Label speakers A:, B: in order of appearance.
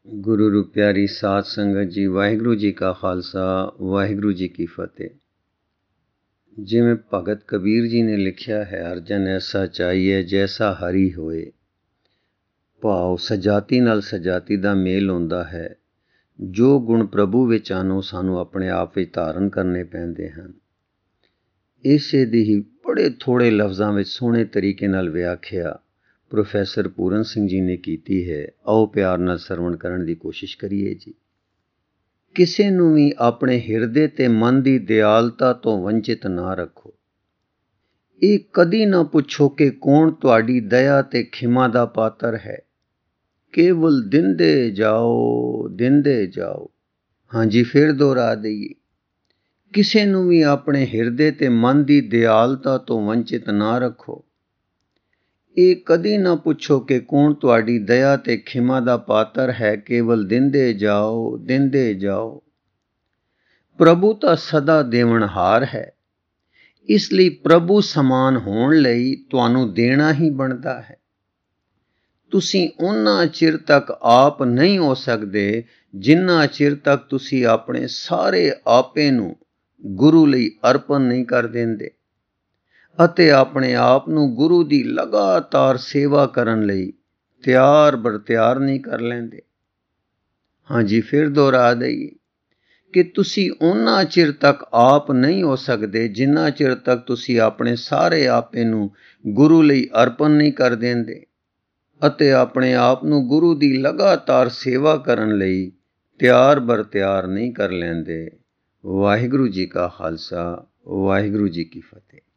A: ਗੁਰੂ ਰੂ ਪਿਆਰੀ ਸਾਧ ਸੰਗਤ ਜੀ, ਵਾਹਿਗੁਰੂ ਜੀ ਕਾ ਖਾਲਸਾ, ਵਾਹਿਗੁਰੂ ਜੀ ਕੀ ਫਤਿਹ। ਜਿਵੇਂ ਭਗਤ ਕਬੀਰ ਜੀ ਨੇ ਲਿਖਿਆ ਹੈ, ਅਰਜਨ ਐਸਾ ਚਾਹੀਏ ਜੈਸਾ ਹਰੀ ਹੋਏ। ਭਾਵ ਸਜਾਤੀ ਨਾਲ ਸਜਾਤੀ ਦਾ ਮੇਲ ਹੁੰਦਾ ਹੈ। ਜੋ ਗੁਣ ਪ੍ਰਭੂ ਵਿੱਚ ਹਨ ਸਾਨੂੰ ਆਪਣੇ ਆਪ ਵਿੱਚ ਧਾਰਨ ਕਰਨੇ ਪੈਂਦੇ ਹਨ। ਇਸੇ ਦੀ ਹੀ ਬੜੇ ਥੋੜ੍ਹੇ ਲਫ਼ਜ਼ਾਂ ਵਿੱਚ ਸੋਹਣੇ ਤਰੀਕੇ ਨਾਲ ਵਿਆਖਿਆ ਪ੍ਰੋਫੈਸਰ ਪੂਰਨ ਸਿੰਘ ਜੀ ਨੇ ਕੀਤੀ ਹੈ। ਆਓ ਪਿਆਰ ਨਾਲ ਸਰਵਣ ਕਰਨ ਦੀ ਕੋਸ਼ਿਸ਼ ਕਰੀਏ ਜੀ। ਕਿਸੇ ਨੂੰ ਵੀ ਆਪਣੇ ਹਿਰਦੇ ਤੇ ਮਨ ਦੀ ਦਿਆਲਤਾ ਤੋਂ ਵੰਚਿਤ ਨਾ ਰੱਖੋ। ਇਹ ਕਦੀ ਨਾ ਪੁੱਛੋ ਕਿ ਕੌਣ ਤੁਹਾਡੀ ਦਇਆ ਤੇ ਖਿਮਾ ਦਾ ਪਾਤਰ ਹੈ। ਕੇਵਲ ਦਿੰਦੇ ਜਾਓ, ਦਿੰਦੇ ਜਾਓ। ਹਾਂਜੀ, ਫਿਰ ਦੁਹਰਾ ਦਈਏ। ਕਿਸੇ ਨੂੰ ਵੀ ਆਪਣੇ ਹਿਰਦੇ ਤੇ ਮਨ ਦੀ ਦਿਆਲਤਾ ਤੋਂ ਵੰਚਿਤ ਨਾ ਰੱਖੋ। ਇਹ ਕਦੀ ਨਾ ਪੁੱਛੋ ਕਿ ਕੌਣ ਤੁਹਾਡੀ ਦਇਆ ਤੇ ਖਿਮਾ ਦਾ ਪਾਤਰ ਹੈ। ਕੇਵਲ ਦਿੰਦੇ ਜਾਓ, ਦਿੰਦੇ ਜਾਓ। ਪ੍ਰਭੂ ਤਾਂ ਸਦਾ ਦੇਵਨਹਾਰ ਹੈ। ਇਸ ਲਈ ਪ੍ਰਭੂ ਸਮਾਨ ਹੋਣ ਲਈ ਤੁਹਾਨੂੰ ਦੇਣਾ ਹੀ ਬਣਦਾ ਹੈ। ਤੁਸੀਂ ਉਹਨਾਂ ਚਿਰ ਤੱਕ ਆਪ ਨਹੀਂ ਹੋ ਸਕਦੇ ਜਿੰਨਾ ਚਿਰ ਤੱਕ ਤੁਸੀਂ ਆਪਣੇ ਸਾਰੇ ਆਪੇ ਨੂੰ ਗੁਰੂ ਲਈ ਅਰਪਣ ਨਹੀਂ ਕਰ ਦਿੰਦੇ ਅਤੇ ਆਪਣੇ ਆਪ ਨੂੰ ਗੁਰੂ ਦੀ ਲਗਾਤਾਰ ਸੇਵਾ ਕਰਨ ਲਈ ਤਿਆਰ ਬਰ ਤਿਆਰ ਨਹੀਂ ਕਰ ਲੈਂਦੇ। ਹਾਂਜੀ, ਫਿਰ ਦੁਹਰਾ ਦਈਏ ਕਿ ਤੁਸੀਂ ਉਹਨਾਂ ਚਿਰ ਤੱਕ ਆਪ ਨਹੀਂ ਹੋ ਸਕਦੇ ਜਿੰਨਾ ਚਿਰ ਤੱਕ ਤੁਸੀਂ ਆਪਣੇ ਸਾਰੇ ਆਪੇ ਨੂੰ ਗੁਰੂ ਲਈ ਅਰਪਣ ਨਹੀਂ ਕਰ ਦਿੰਦੇ ਅਤੇ ਆਪਣੇ ਆਪ ਨੂੰ ਗੁਰੂ ਦੀ ਲਗਾਤਾਰ ਸੇਵਾ ਕਰਨ ਲਈ ਤਿਆਰ ਬਰ ਤਿਆਰ ਨਹੀਂ ਕਰ ਲੈਂਦੇ। ਵਾਹਿਗੁਰੂ ਜੀ ਕਾ ਖਾਲਸਾ, ਵਾਹਿਗੁਰੂ ਜੀ ਕੀ ਫਤਿਹ।